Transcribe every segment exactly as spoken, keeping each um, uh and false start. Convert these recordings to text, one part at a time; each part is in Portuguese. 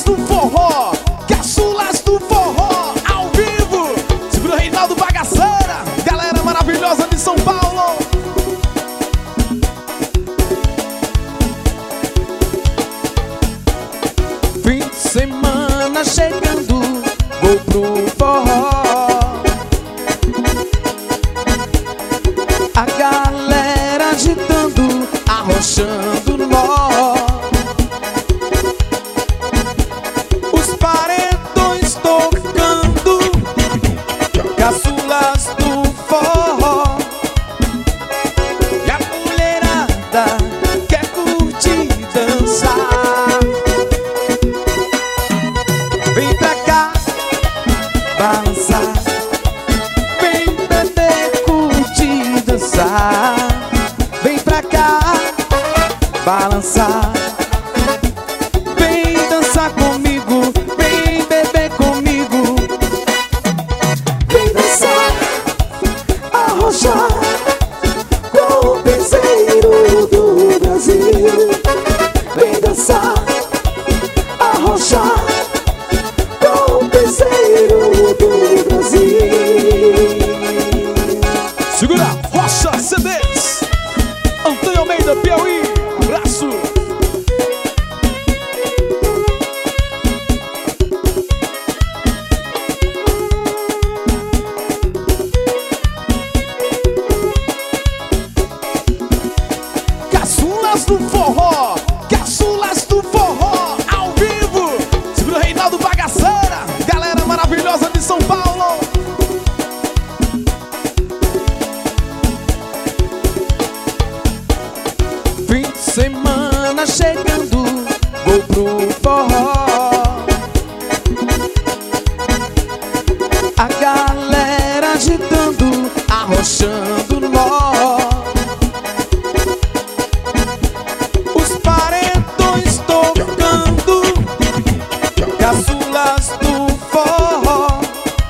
do forró, caçulas do forró, ao vivo. Segura o Reinaldo Bagaceira, galera maravilhosa de São Paulo. Fim de semana chegando, vou pro forró. A galera agitando, arrochando nó. Os paredões tocando, caçulas do forró. E a mulherada quer curtir, dançar. Vem pra cá, balançar. Vem beber, curtir, dançar. Vem pra cá, balançar. Vem dançar comigo, vem beber comigo. Vem dançar, arrochar com o piseiro do Brasil. Vem dançar, arrochar com o piseiro do Brasil. Segura, Rocha C Ds, Antônio Almeida, Piauí. Abraço. Caçulas do forró, caçulas do forró, ao vivo. Segura o Reinaldo Bagaceira, galera maravilhosa de São Paulo. Fim de semana chegando, vou pro forró. A galera agitando, arrochando nó. Os paredões tocando, caçulas do forró.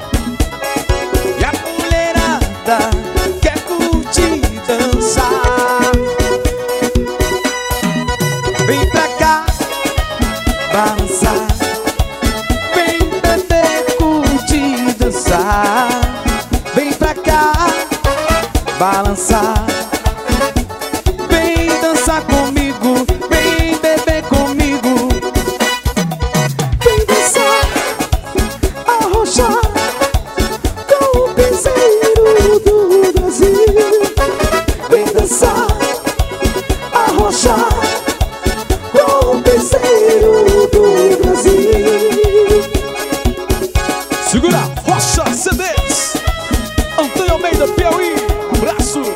E a mulherada quer curtir, dançar. Vem pra cá, balançar. Vem beber, curtir, dançar. Vem pra cá, balançar. Vem dançar comigo, vem beber comigo. Vem dançar, arrochar com o piseiro do Brasil. Vem dançar, arrochar com o piseiro do Brasil. Segura, Rocha C Ds, Antônio Almeida, Piauí. Abraço.